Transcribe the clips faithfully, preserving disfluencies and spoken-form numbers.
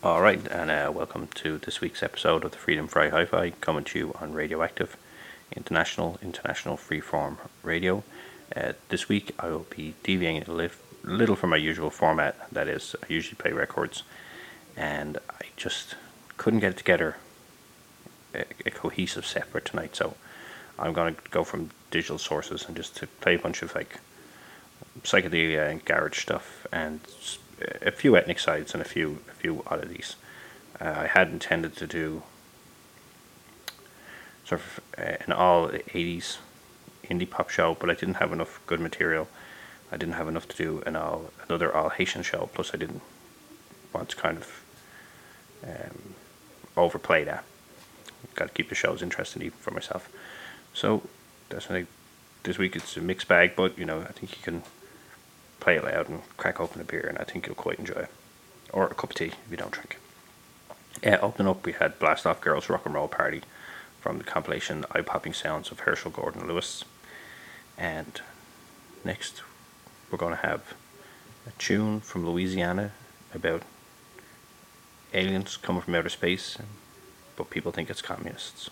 All right, and uh, welcome to this week's episode of the Freedom Fry Hi-Fi, coming to you on Radioactive, International, International Freeform Radio. Uh, this week I will be deviating a little, little from my usual format, that is, I usually play records, and I just couldn't get it together, a, a cohesive set for tonight, so I'm going to go from digital sources and just to play a bunch of like psychedelia and garage stuff, and a few ethnic sides and a few a few oddities. Uh, I had intended to do sort of uh, an all eighties indie pop show, but I didn't have enough good material. I didn't have enough to do an all another all Haitian show. Plus, I didn't want to kind of um, overplay that. Got to keep the shows interesting even for myself. So that's why this week it's a mixed bag, but you know I think you can play it loud and crack open a beer, and I think you'll quite enjoy it. Or a cup of tea if you don't drink. Uh, opening up, we had Blast Off Girls Rock and Roll Party from the compilation Eye Popping Sounds of Herschel Gordon Lewis. And next, we're going to have a tune from Louisiana about aliens coming from outer space, but people think it's communists.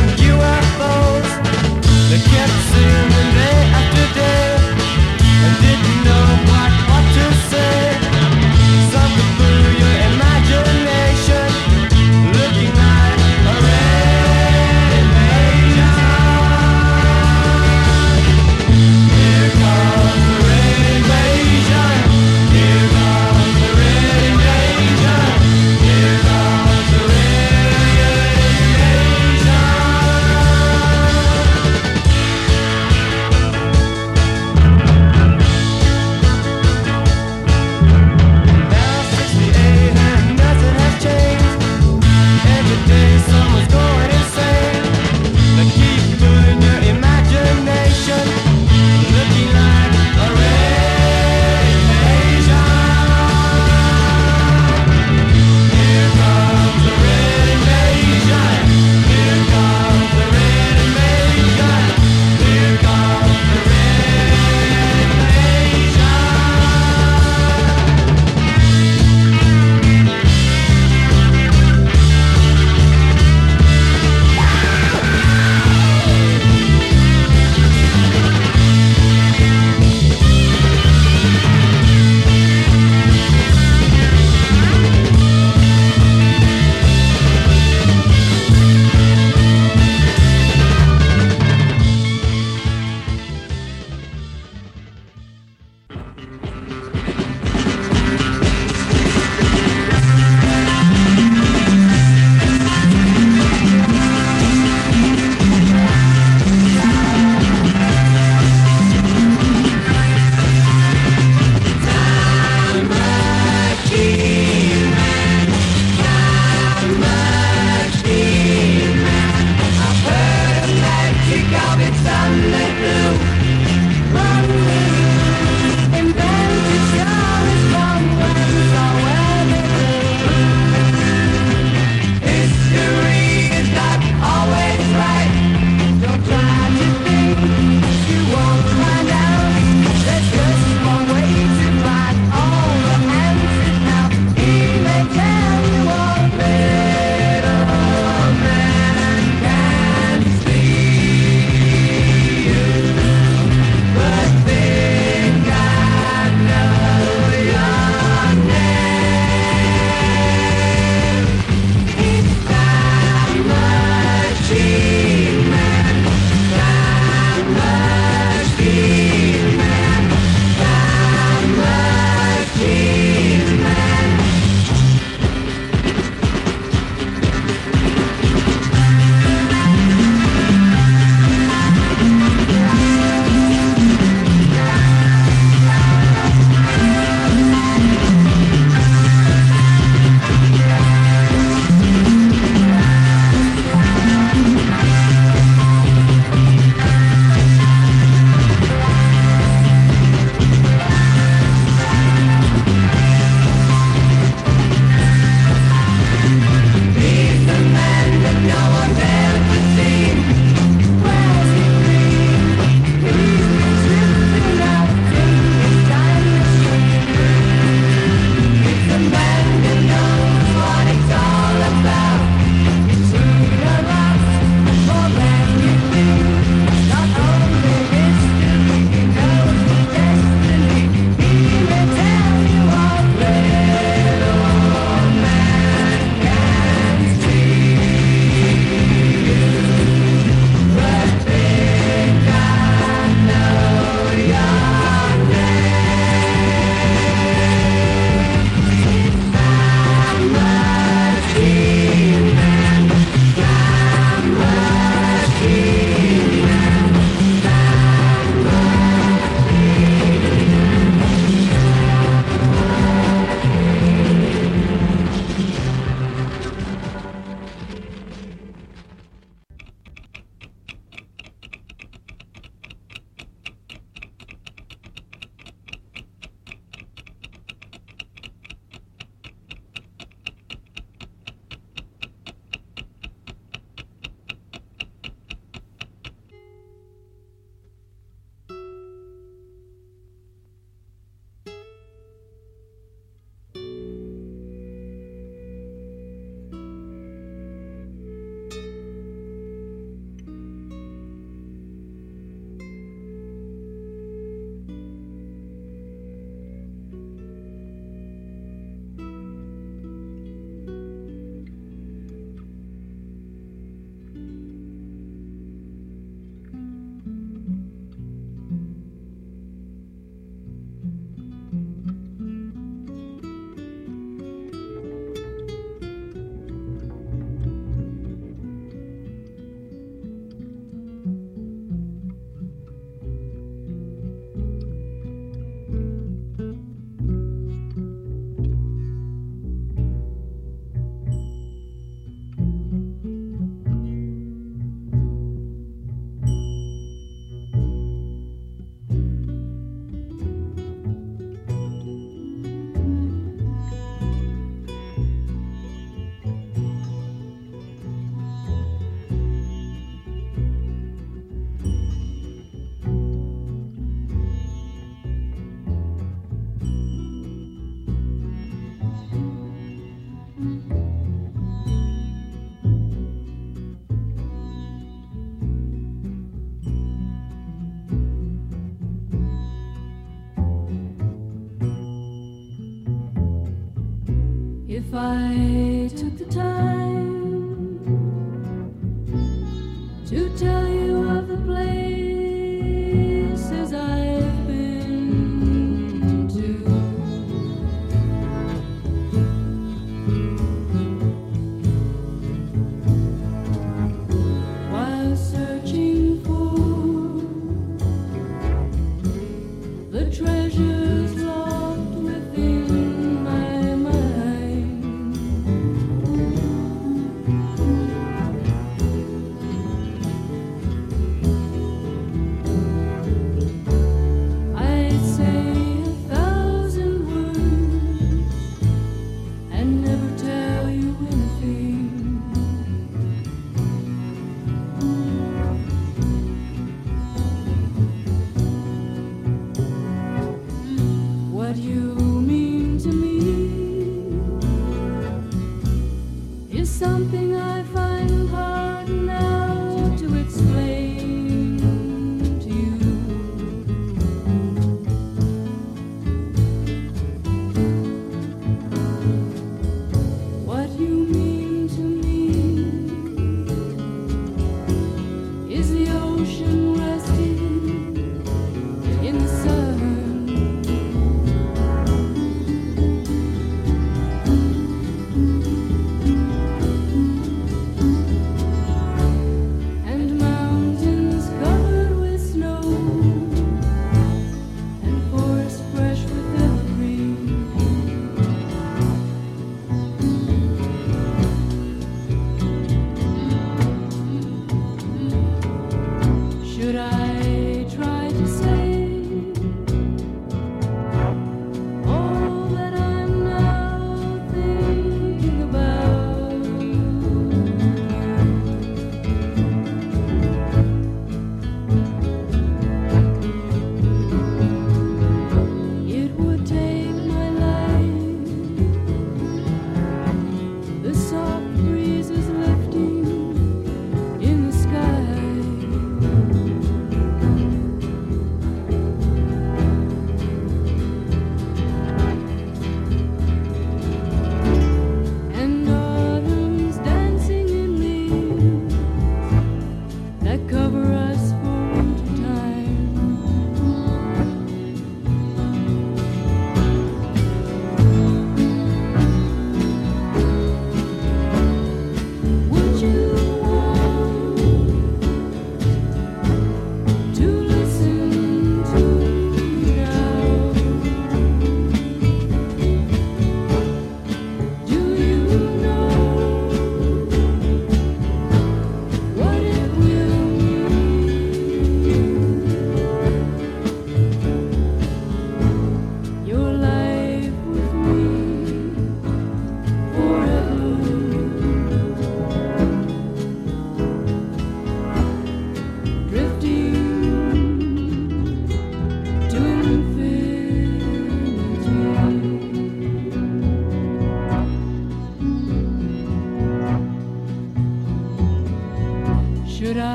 They kept singing day after day, and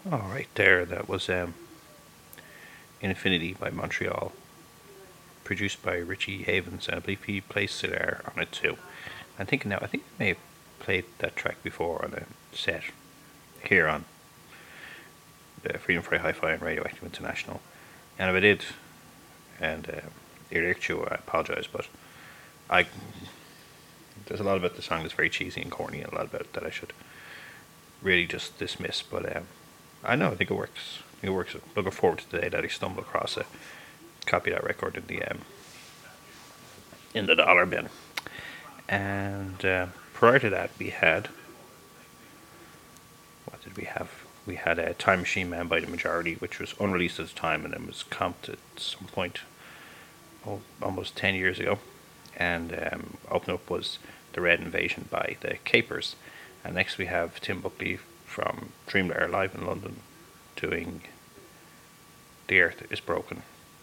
All right, there. That was um, Infinity by Montreal, produced by Richie Havens, and I believe he plays Siddhar on it too. I'm thinking now, I think I may have played that track before on a set here on the Freedom Fry Hi-Fi and Radioactive International. And if I did, and uh, irked you, I apologise, but I there's a lot about the song that's very cheesy and corny, and a lot about it that I should really just dismiss. But um, I know, I think it works. I think it works. Looking forward to the day that I stumble across a copy of that record in the um, in the dollar bin. And uh, prior to that, we had what did we have? We had a Time Machine Man by the Majority, which was unreleased at the time, and it was comped at some point, oh, almost ten years ago. And um, open up was The Red Invasion by the Capers. And next we have Tim Buckley from Dreamlair live in London doing The Earth is Broken.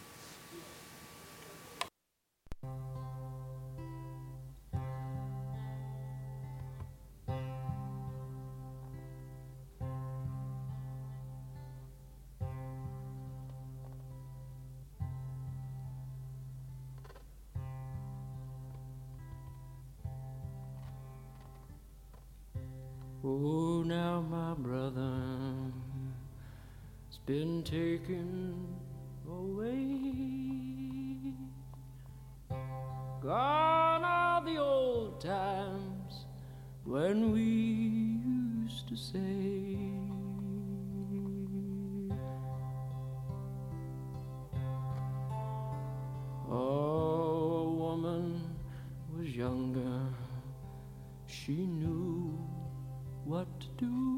Oh, now my brother has been taken away. Gone are the old times when we used to say, oh, a woman was younger, she knew what to do.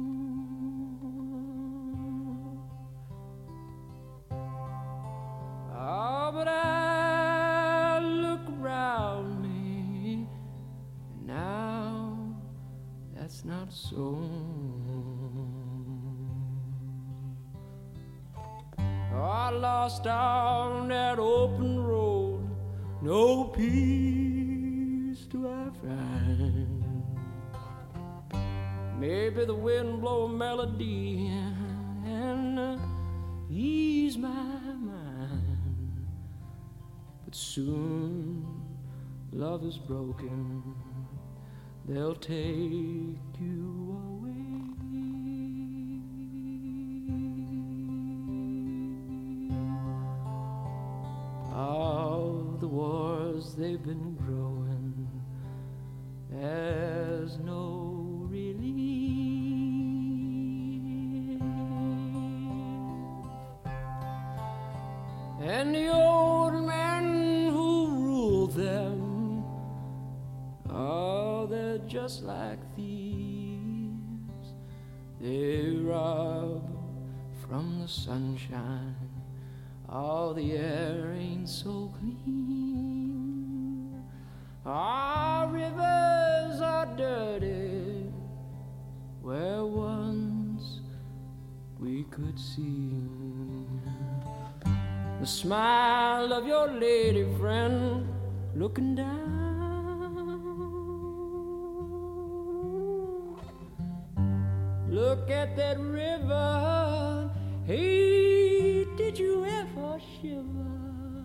Oh, but I look around me, and now that's not so. Oh, I lost on that open road, no peace do I find. Maybe the wind blow a melody and uh, ease my mind. But soon love is broken, they'll take you away. All the wars they've been growing, there's no and the old men who ruled them, oh, they're just like thieves. They rob from the sunshine, oh, the air ain't so clean. Our rivers are dirty, where once we could see the smile of your lady friend looking down. Look at that river, hey, did you ever shiver?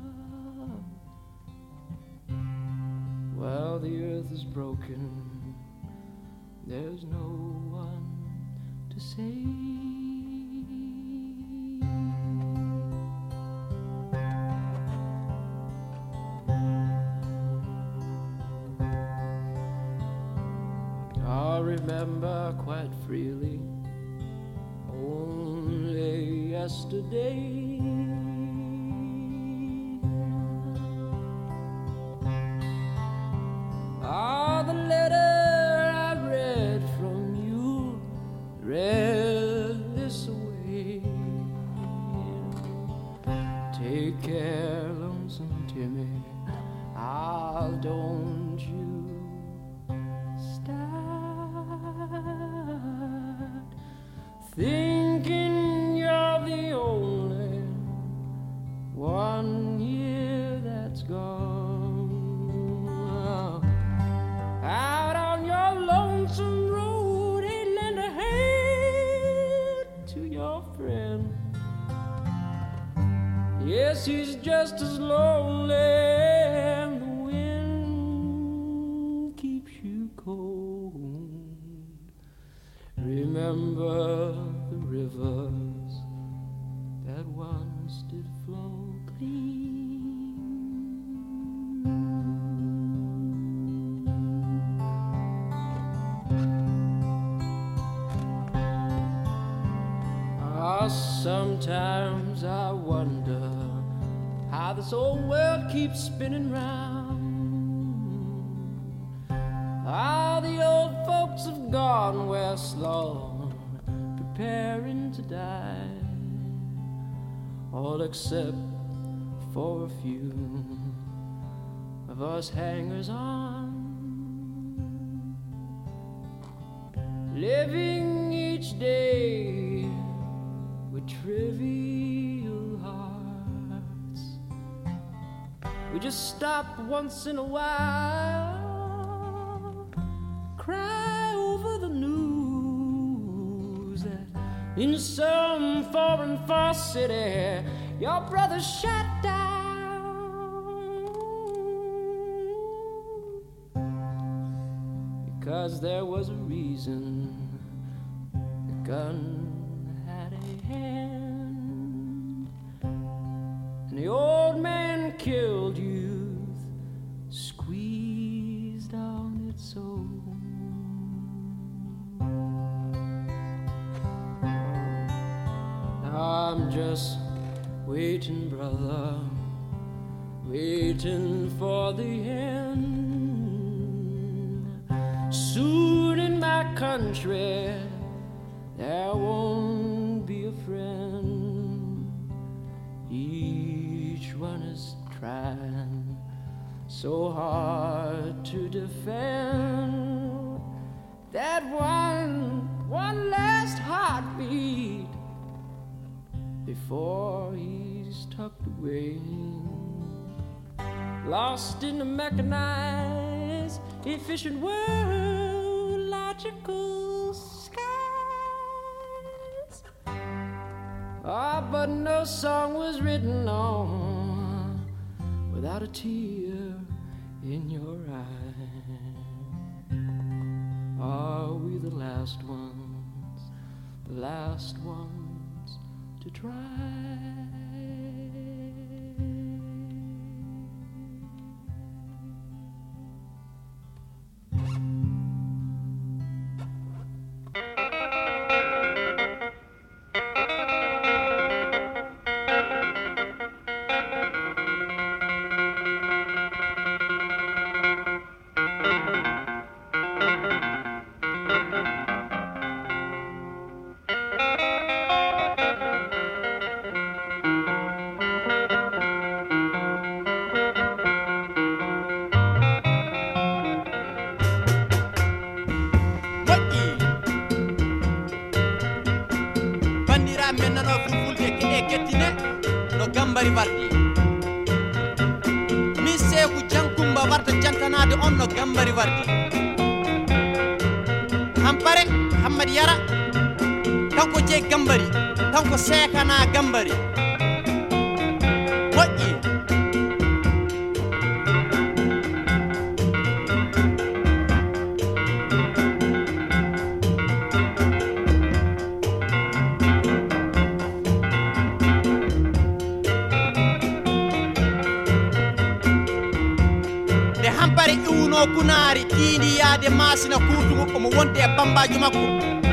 Well, the earth is broken, there's no one to save. I remember quite freely only yesterday ah, the letter I read from you, read this away. Take care, lonesome Timmy, I'll don't you thinking you're the only one here that's gone out on your lonesome road. Hey, lend a hand to your guess he's just as lonely, and the wind keeps you cold. Remember the rivers that once did flow clean. Ah, sometimes I wonder how this old world keeps spinning round. How the old folks have gone west, Lord, preparing to die, all except for a few of us hangers-on, living each day with trivial hearts. We just stop once in a while, cry over the news that in some foreign far city your brother shot down, because there was a reason the gun had a hand, and the old man killed youth, squeezed on its soul. I'm just waiting, brother, waiting for the end. Soon in my country there won't be a friend. Each one is trying so hard to defend that one, one last heartbeat before he's tucked away, lost in the mechanized, efficient world, logical skies. Ah, but no song was written on without a tear in your eye. Are we the last ones, the last ones to try? Mi seeku jankumba warta jantanade on no gambari wardi. Hampare Hammad Yara kanko je gambari, kanko seekana gambari. Moƴƴi kunari tiini yaade masina kuutugo omo wonde e bambajo makko.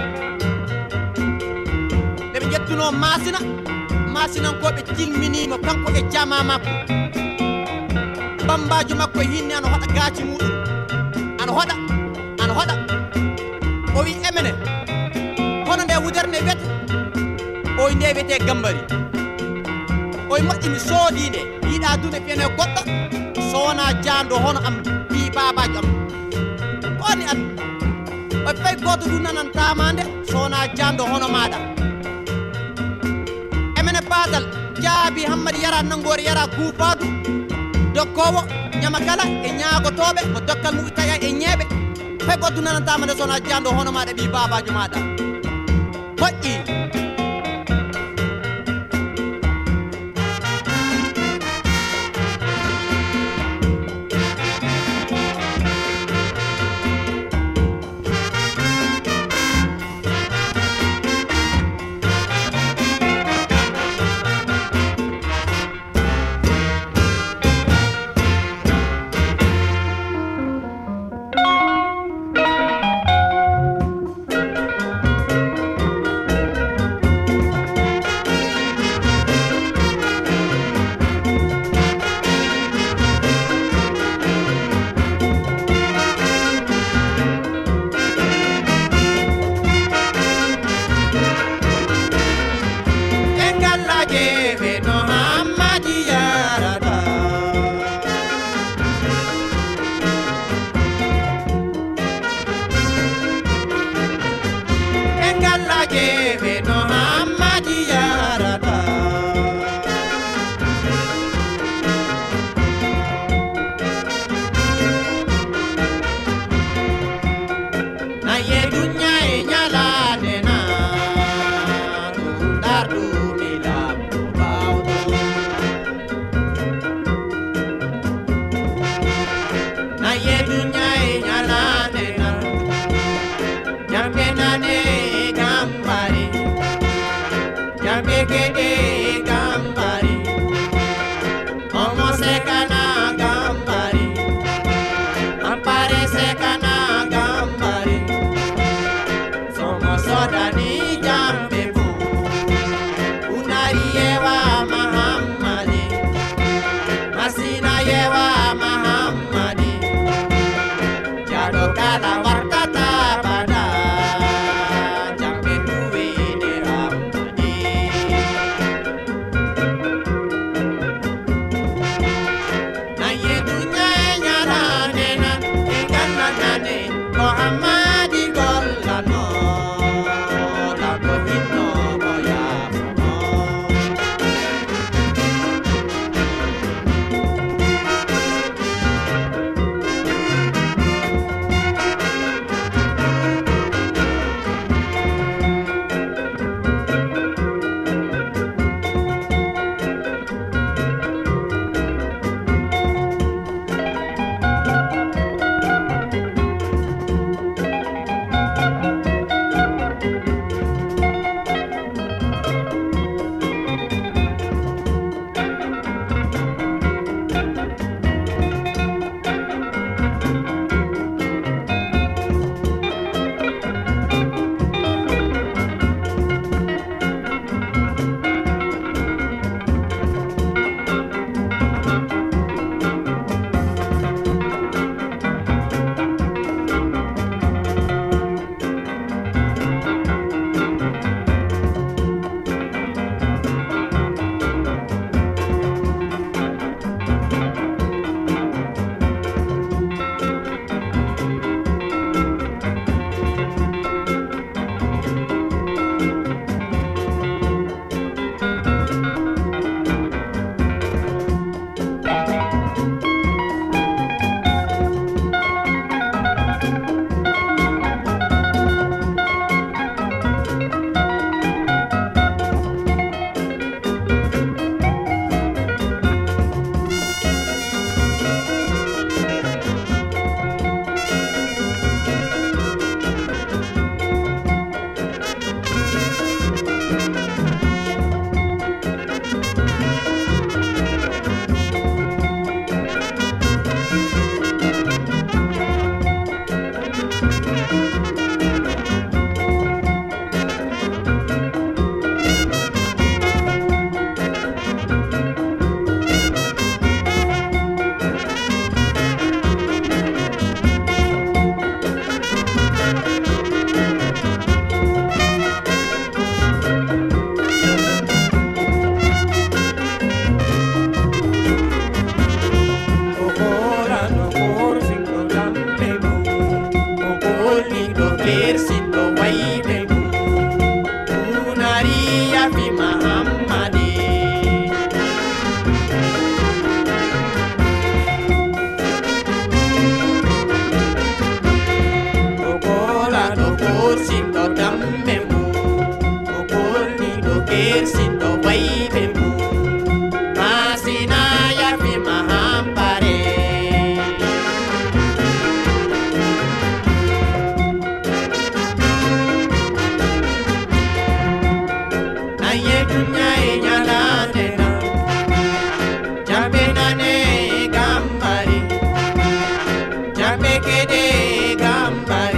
Nde ɓe ƴettuno masina, masinankoɓe tilminimo kanko e jama makko. Bambajo makko e hinne ana hoɗa gaaci muɗum, ana hoɗa ana hoɗa. O wi emene hono nde wudere nde wiyete, oy nde wiyete gambari. Oye moƴƴi mi soodi nde, yiɗa dune fiyene goɗɗo so wona jando hono am babajo am oni an o fay goto du nanan tamande sona jando hono maɗa. Emene badal jaabi Hammad Yara nangore Yara kuufadu dokkowo ñama kala e ñaagotoɓe ko dokkal mu taga e ñeeɓe fay goto du nanan tamande sona jando hono maɗa ɓi babajo maɗa. Moƴƴi ala wartata pada jambe duwe de amadi na yedunya nyara nena engana nane Muhammadi gollano la kohino boya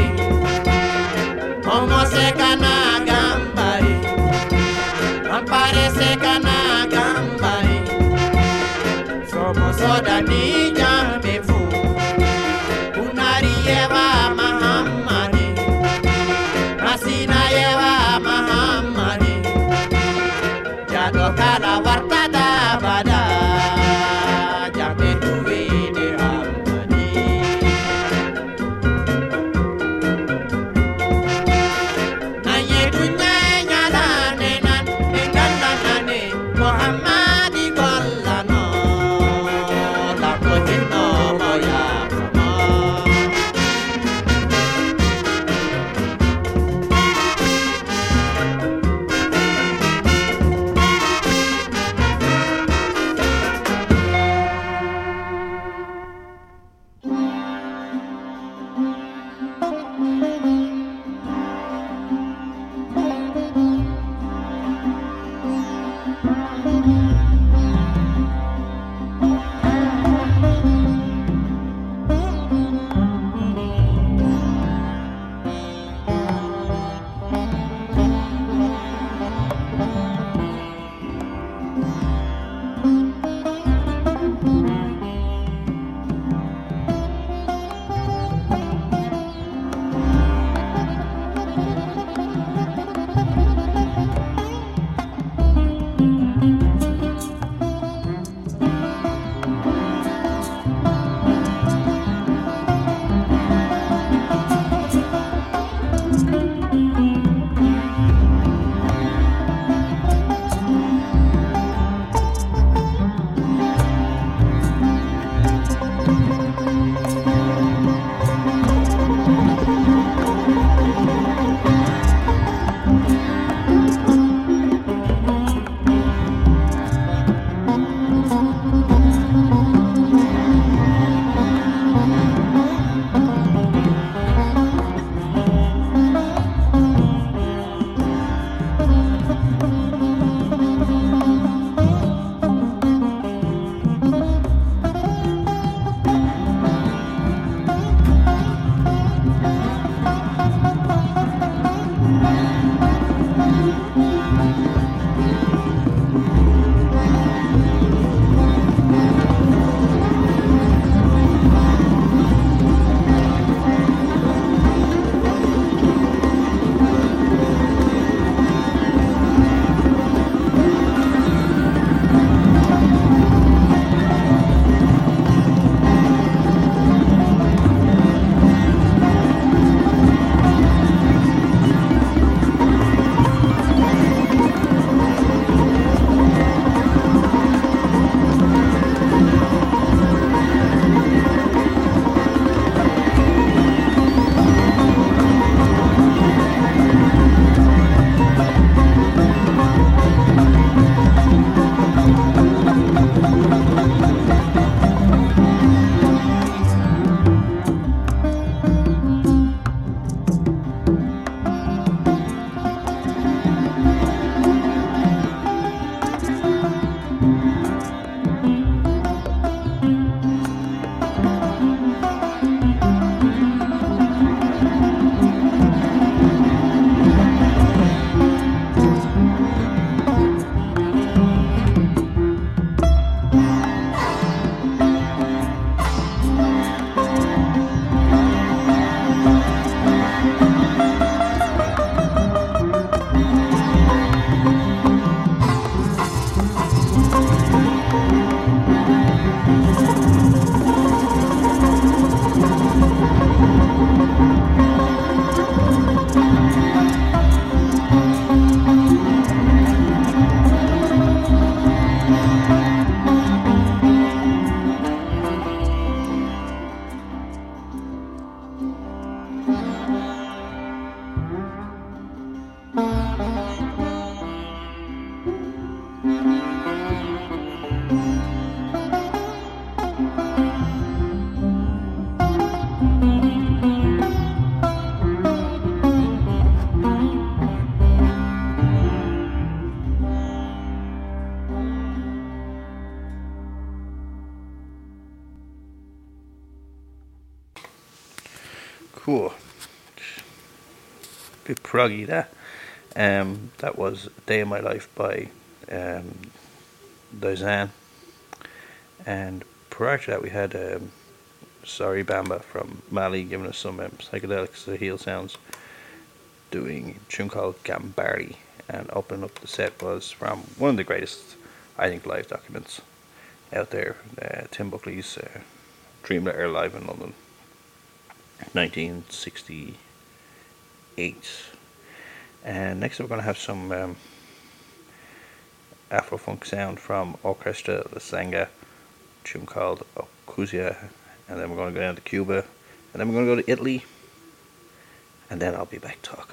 Para Cool. Bit proggy that. Um, that was A Day in My Life by um, Dizan. And prior to that we had um, Sorry Bamba from Mali giving us some um, psychedelic Sahel sounds, doing a tune called Gambardi. And opening up the set was from one of the greatest, I think, live documents out there, uh, Tim Buckley's uh, Dream Letter live in London, nineteen sixty-eight. And next up we're going to have some um, Afro-funk sound from Orchestra La Sanga, a tune called Okuzia, and then we're going to go down to Cuba, and then we're going to go to Italy, and then I'll be back talking.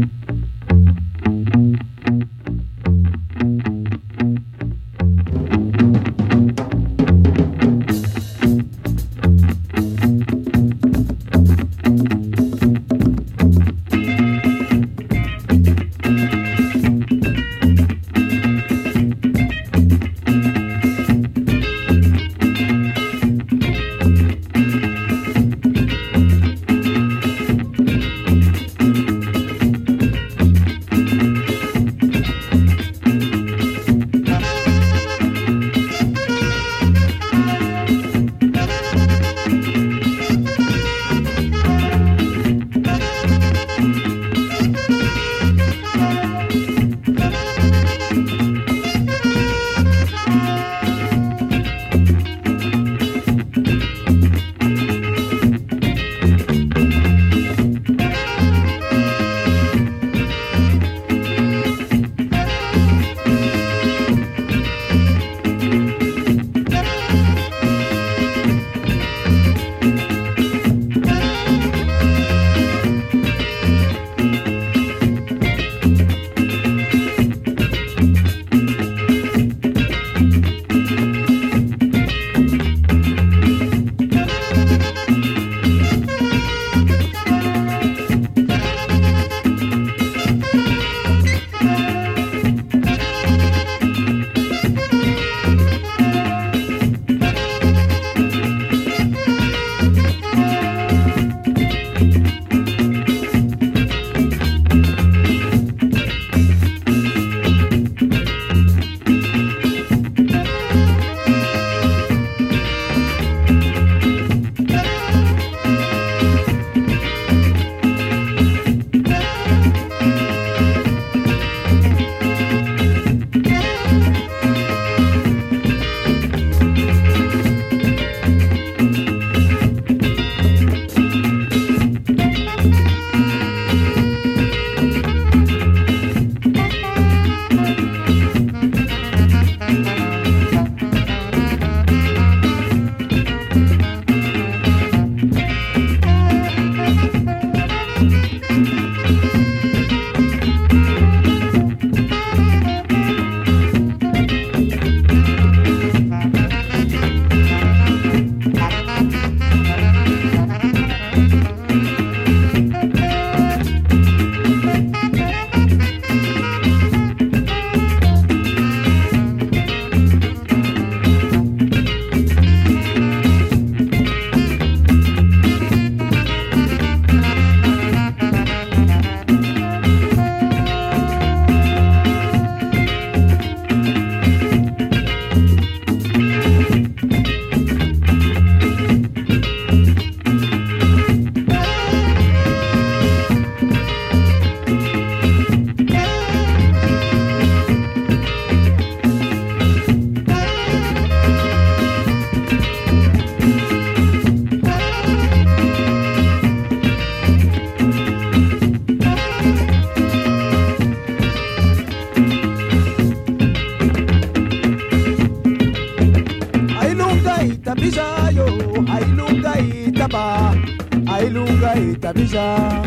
Itabisa.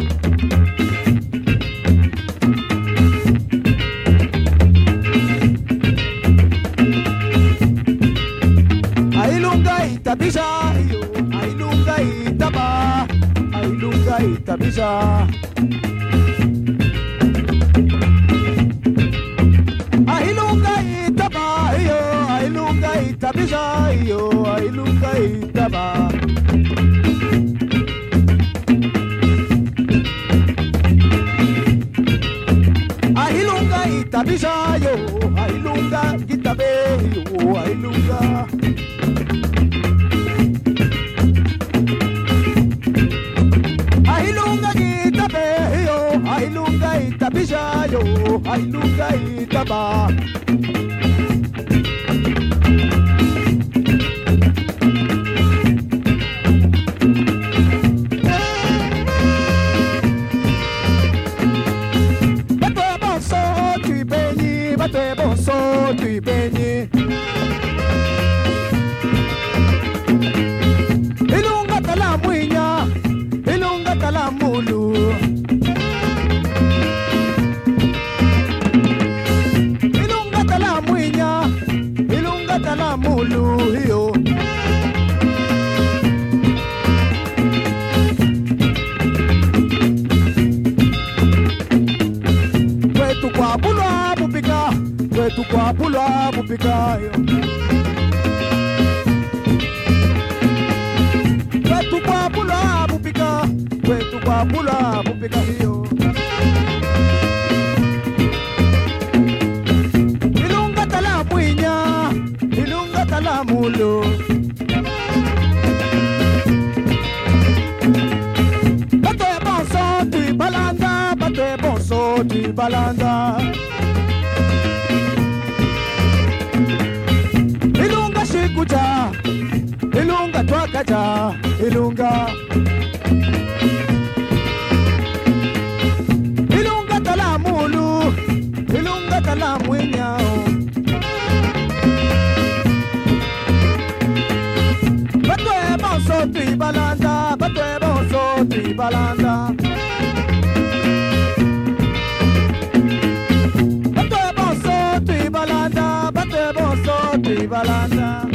Ailunga Itabisa, Ailunga Itaba, Ailunga Itabisa. Ailunga Itaba, Ailunga Itabisa, Ailunga Itaba. hiyo hailunga itaba. Batwe bonso tuibenyi, batwe bonso tuibenyi. Ilunga tala mwinya, ilunga tala mulu. Ilunga tala mwinya, ilunga tala mulu hiyo. Kwetu kwa bulwa bupika, kwetu kwa bulwa bupika hiyo. Kwetu kwa bulwa bupika, kwetu kwa bulwa bupika hiyo. Ilunga tala mwinya, ilunga tala mulu. Batwe bonso tui balanda, batwe bonso tui balanda. Ilunga shikuja, ilunga twakaja, ilunga. Ilunga tala mulu, ilunga tala mwinyao. Batwe bonso tui balanda, batwe bonso tui balanda. Batwe bonso tui balanda, batwe bonso tui balanda.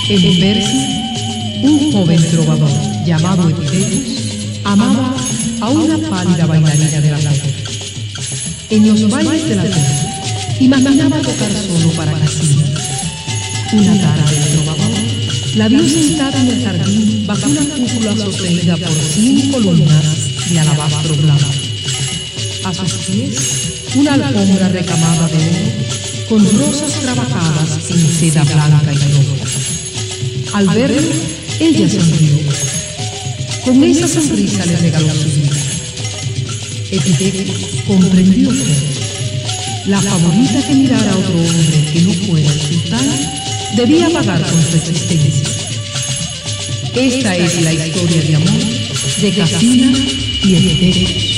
En Persia, un joven trovador llamado Epictetus amaba a una pálida bailarina de la corte. En los bailes de la corte, imaginaba tocar solo para Casina. Una tarde el trovador la vio sentada en el jardín bajo una cúpula sostenida por cien columnas de alabastro blanco. A sus pies, una alfombra recamada de oro con rosas trabajadas en seda blanca y roja. Al verlo, ella sonrió. Con esa sonrisa le regaló su vida. Epictetus comprendió todo. La favorita que mirara a otro hombre que no fuera el sultán debía pagar con su existencia. Esta es la historia de amor de Casina y Epictetus.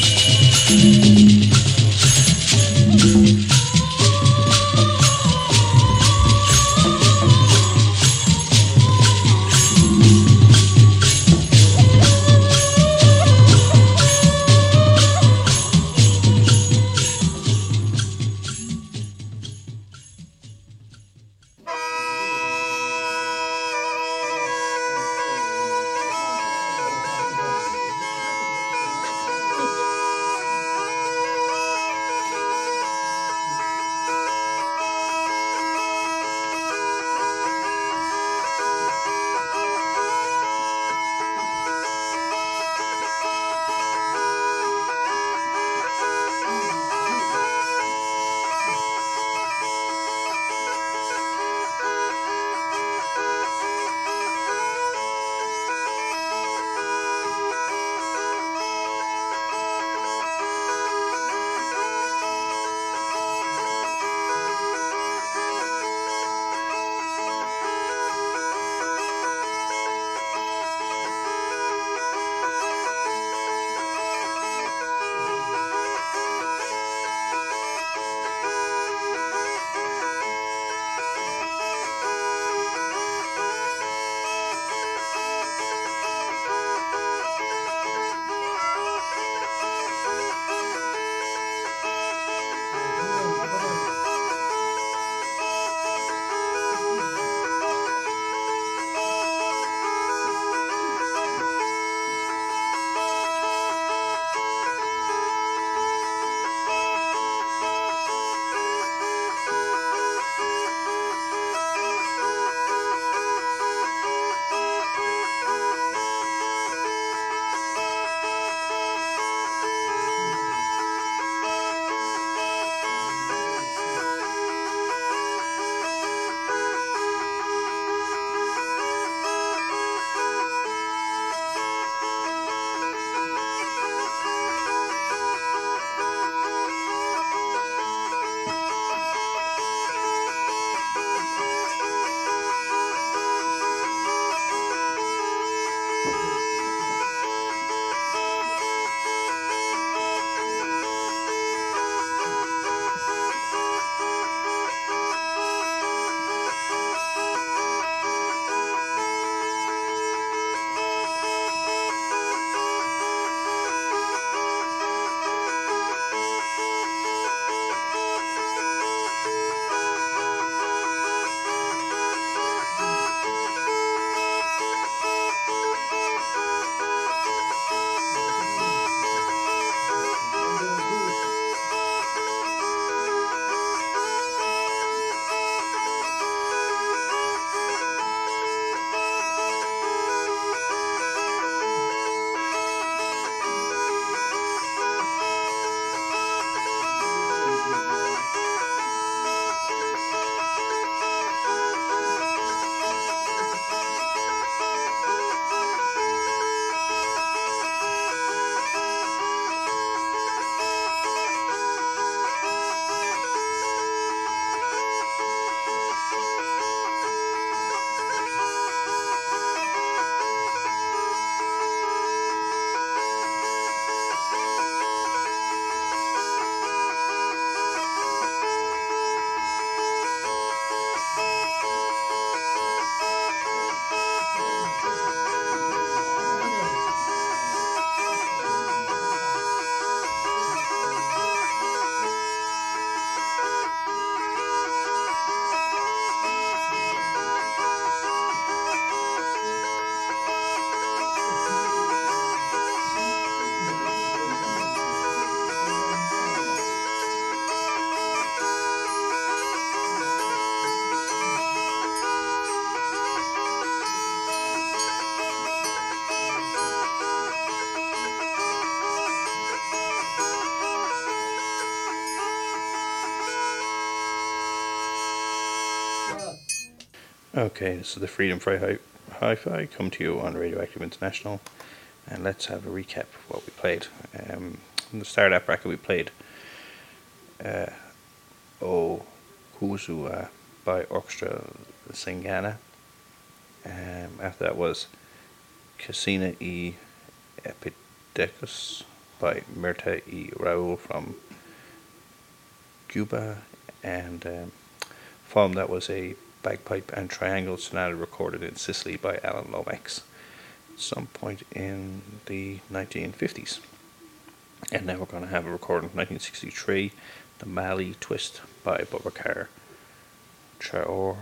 Okay, this is the Freedom Fry Hi- Hi-Fi, come to you on Radioactive International, and let's have a recap of what we played. Um, in the start of that bracket we played uh, O Kuzu uh, by Orchestra Singana. Um, after that was Casina e Epidecus by Mirta e Raul from Cuba, and um, from that was a bagpipe and triangle sonata recorded in Sicily by Alan Lomax at some point in the nineteen fifties. And now we're going to have a recording from nineteen sixty-three, the Mali Twist by Boubacar Traoré.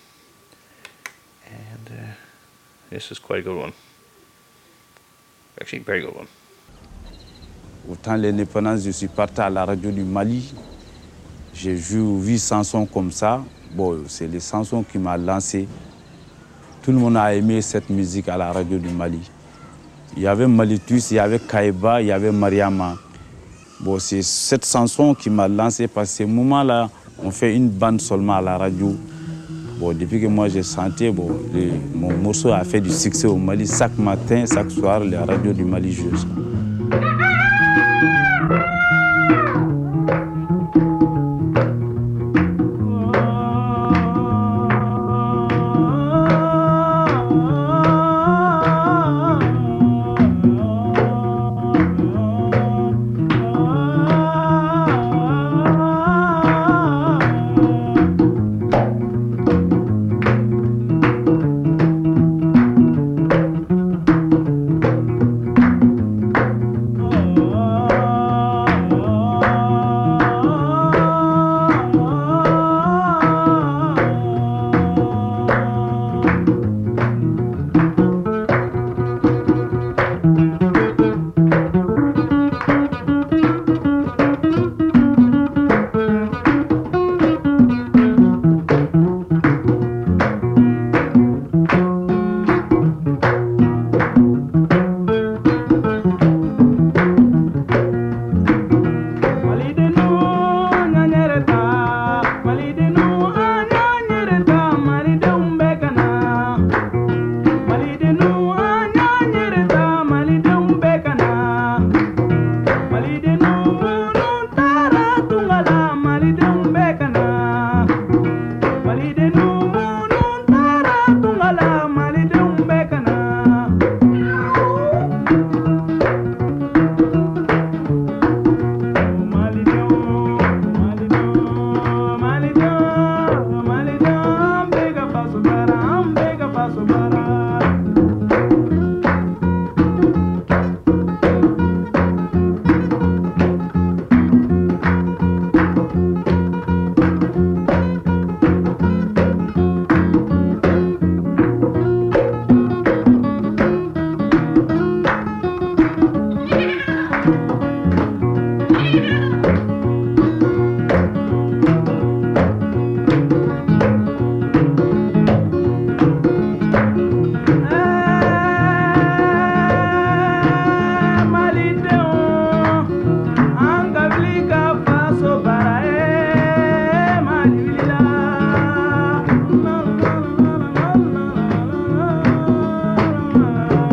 And uh, this is quite a good one. Actually, very good one. Au temps de l'indépendance, je suis parti à la radio du Mali. J'ai vu huit chansons comme ça. Bon, c'est les chansons qui m'ont lancé. Tout le monde a aimé cette musique à la radio du Mali. Il y avait Malitus, il y avait Kaïba, il y avait Mariama. Bon, c'est cette chanson qui m'a lancé parce que ce moment-là, on fait une bande seulement à la radio. Bon, depuis que moi j'ai chanté, bon, le, mon morceau a fait du succès au Mali. Chaque matin, chaque soir, les radios du Mali jouent ça.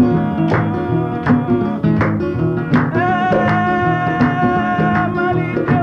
Mali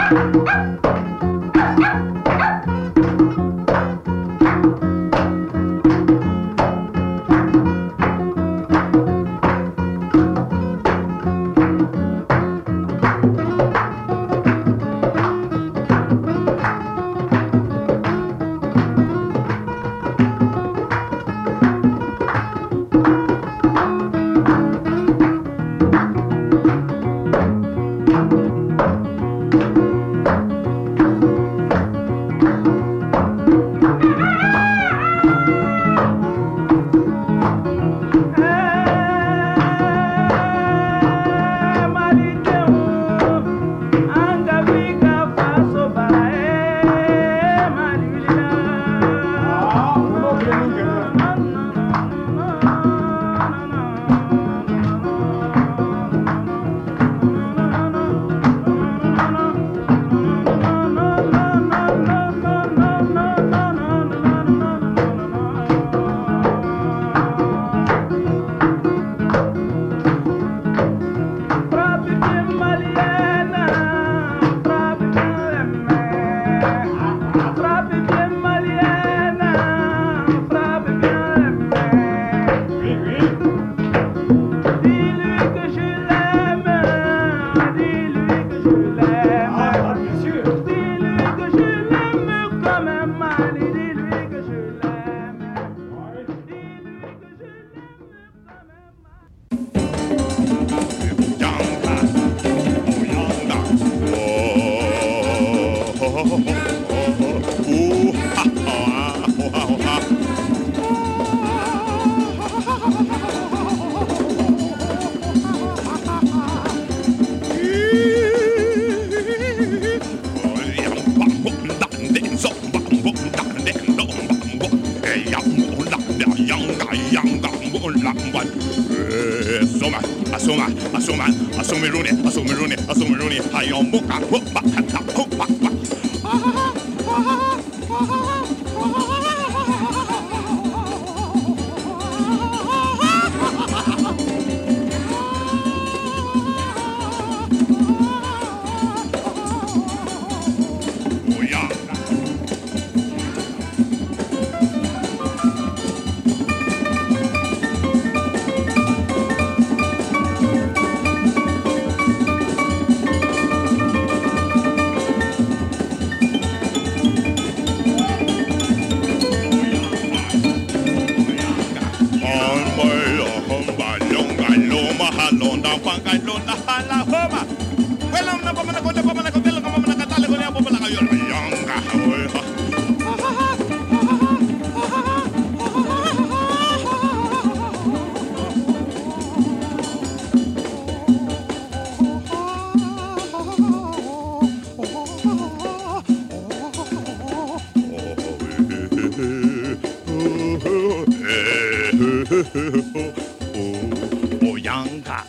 Oyanka,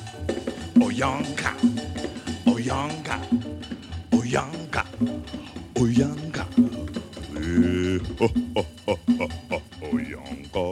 Oyanka, Oyanka, Oyanka, Oyanka. Eh, oh, oh, oh, oh, oh, Oyanka.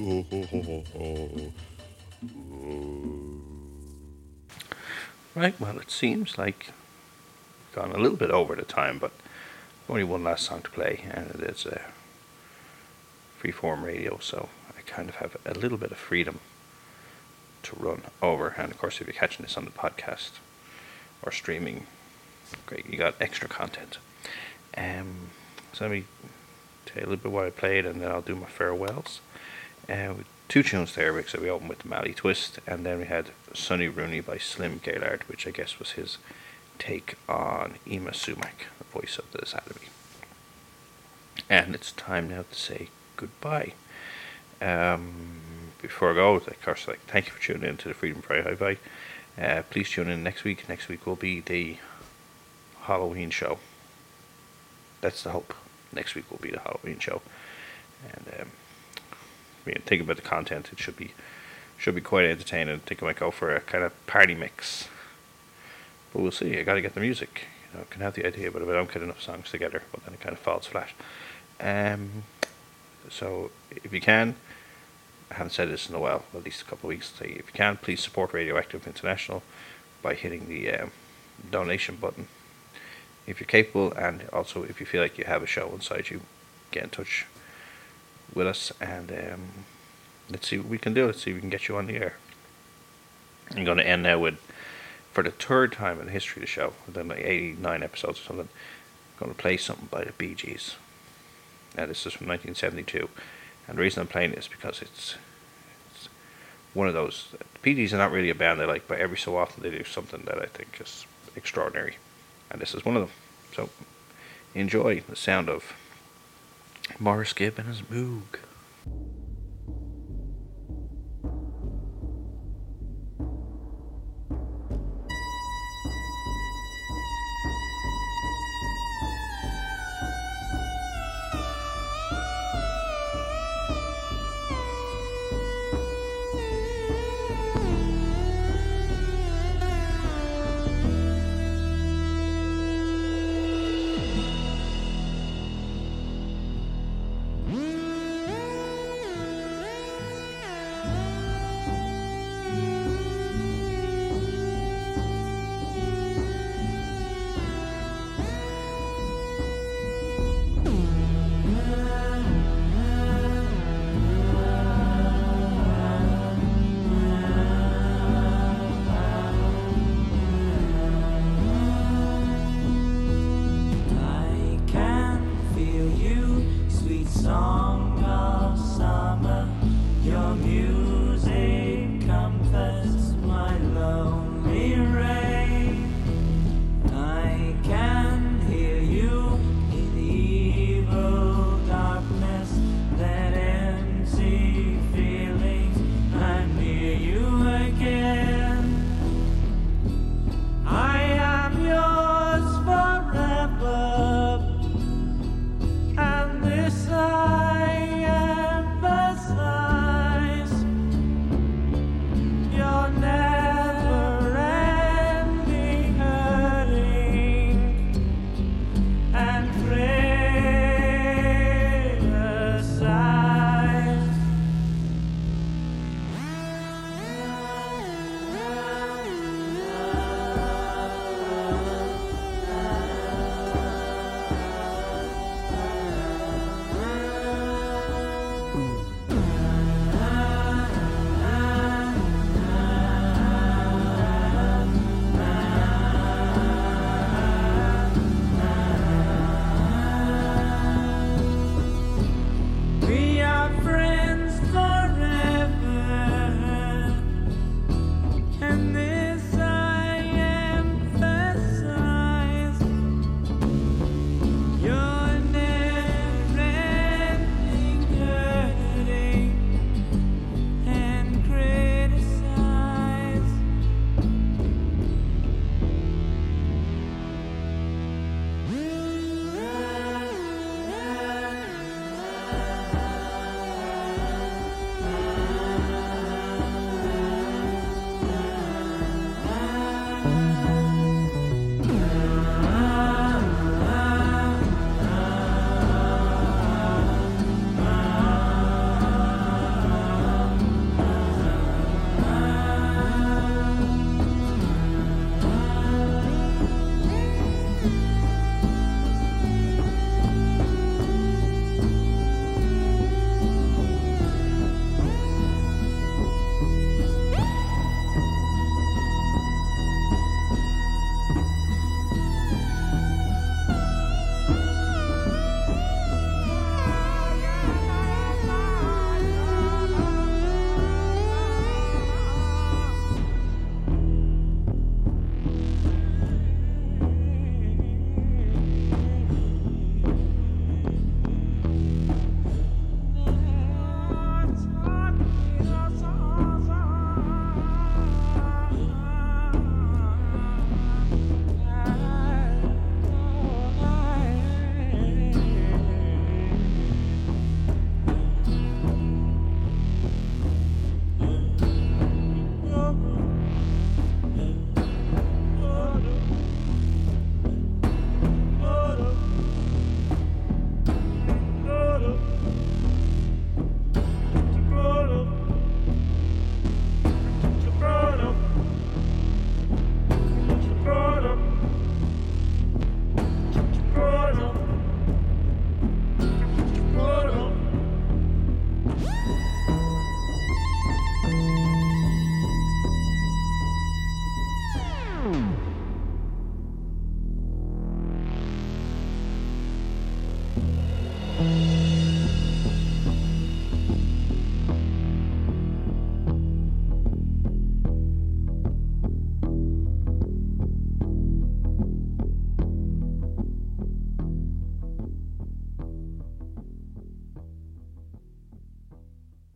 Right, well, it seems like we've gone a little bit over the time, but only one last song to play, and it is uh, freeform radio, so I kind of have a little bit of freedom to run over. And of course, if you're catching this on the podcast or streaming, great, you got extra content. Um, so let me tell you a little bit what I played, and then I'll do my farewells. Uh, with two tunes there, because we opened with the Mally Twist, and then we had Sonny Rooney by Slim Gaillard, which I guess was his take on Ema Sumac, the voice of the Zalaby. And it's time now to say goodbye. Um, before I go, of course, like, thank you for tuning in to the Freedom Pride Hi-Fi. Uh, please tune in next week. Next week will be the Halloween show. That's the hope. Next week will be the Halloween show. And um, I mean, think about the content. It should be should be quite entertaining. I think I might go for a kind of party mix. But we'll see. I got to get the music. You know, I can have the idea, but if I don't get enough songs together, well, then it kind of falls flat. Um, so if you can, I haven't said this in a while, at least a couple of weeks. Say, if you can, please support Radioactive International by hitting the um, donation button. if you're capable, and also if you feel like you have a show inside you, get in touch with us, and um, let's see what we can do. Let's see if we can get you on the air. I'm going to end now with, for the third time in the history of the show, within like eighty-nine episodes or something, I'm going to play something by the Bee Gees. Now this is from nineteen seventy-two, and the reason I'm playing it is because it's, it's one of those, the Bee Gees are not really a band I like, but every so often they do something that I think is extraordinary, and this is one of them. So enjoy the sound of Morris Gibb and his Moog.